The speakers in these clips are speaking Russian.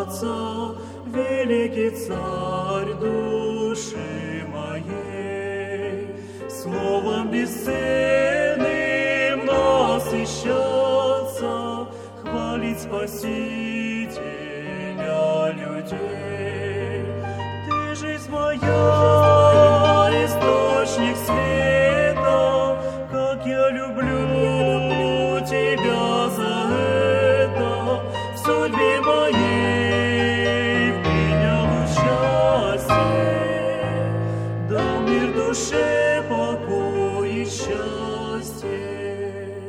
ощущаться, великий Царь души моей, словом бесценным насыщаться, хвалить Спасителя людей. Ты жизнь моя, источник света, как я люблю Тебя за это. В судьбе моей принял участие, дал мир душе покой и счастье.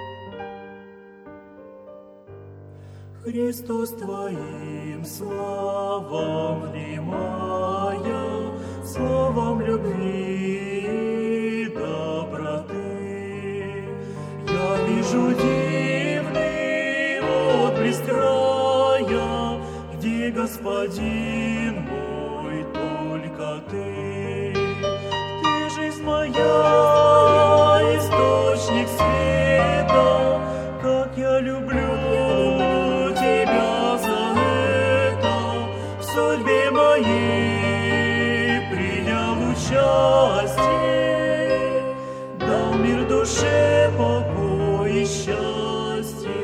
Христос Твоим словам внимая, словом любви и доброты, я вижу дивный отблеск рая, где Господин мой только Ты. Ты жизнь моя, источник света, как я люблю Тебя за это. В судьбе моей принял участие, дал мир душе покой и счастье.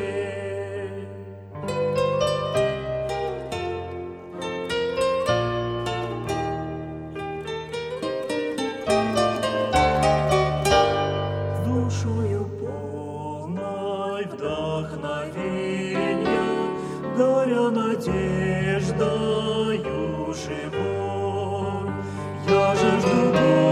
Душою полной вдохновения, горя надеждою живой, я жажду